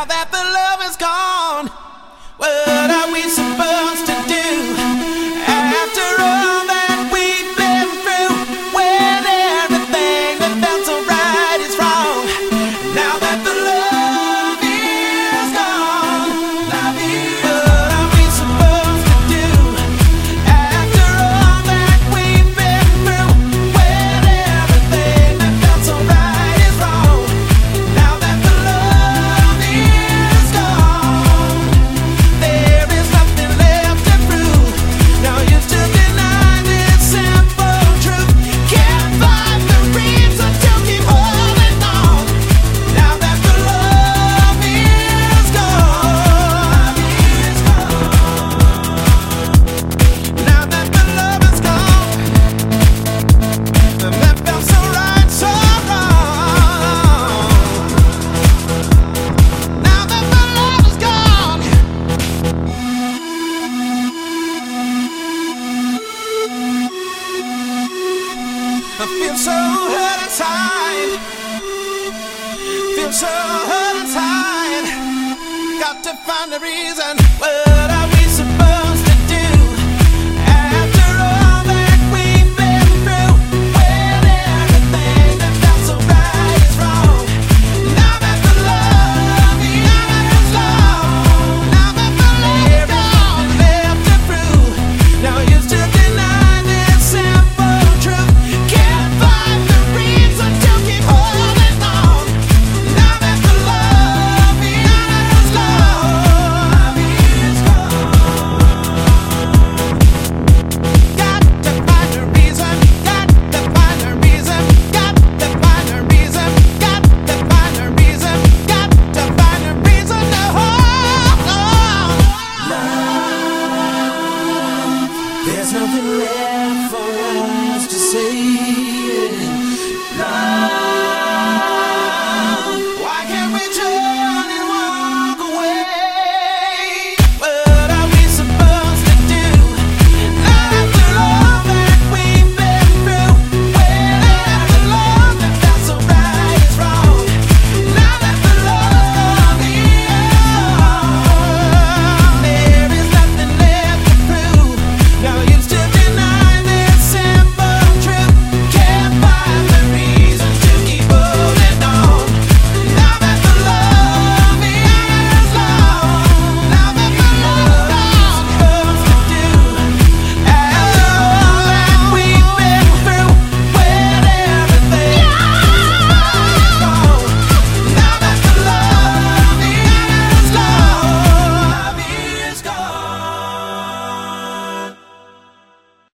Now that the love is gone, what are we supposed to do? After all that we've been through, when everything that felt so right is wrong. Now that the love is gone, what are we supposed to do? After all that we've been through, when everything that felt so right is wrong. Now that the love is gone, there is nothing left to prove. Now you still deny this simple truth. Can't find the reason to keep holding on. Now that the love is gone, now that the love is gone, and that felt so right, so wrong. Now that the love is gone, I feel so hurt inside. Feel so hurt inside. Got to find a reason.